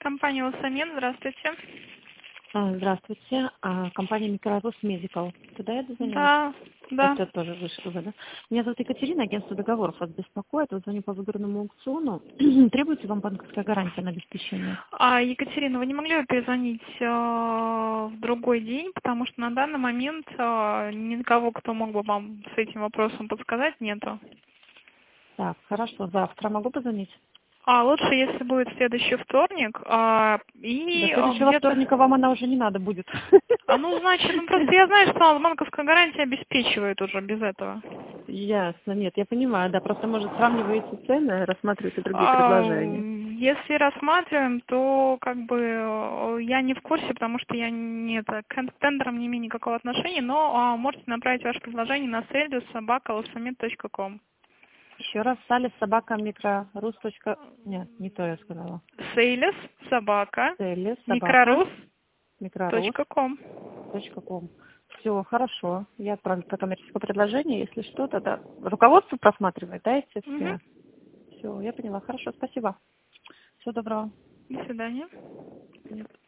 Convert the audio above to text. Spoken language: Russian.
Компания «Лосамин», здравствуйте. Здравствуйте. Компания «Микрорус Медикал». Туда я дозвонилась? Да, да. Это тоже вышел, да? Меня зовут Екатерина, агентство договоров вас беспокоит. Вот звоню по выгодному аукциону. Требуется вам банковская гарантия на обеспечение? Екатерина, вы не могли бы перезвонить в другой день, потому что на данный момент никого, кто мог бы вам с этим вопросом подсказать, нету. Так, хорошо. Завтра могу позвонить? Лучше, если будет следующий вторник, До и следующего где-то... вторника вам она уже не надо будет. значит, просто я знаю, что банковская гарантия обеспечивает уже без этого. Ясно. Нет, я понимаю, да. Просто, может, сравниваете цены, рассматриваете другие предложения. Если рассматриваем, то как бы я не в курсе, потому что я к тендерам не имею никакого отношения, но можете направить ваше предложение на sales@lossamit.com. Еще раз, Салис, собака, микрорус. Нет, не то я сказала. Салис, собака, микрорус. sales@microrus.com. .com. Все, хорошо. Я отправлю по коммерческое предложение. Если что, тогда руководство просматривает, да, эти Мгм. все? Все, я поняла. Хорошо, спасибо. Всего доброго. До свидания. Нет.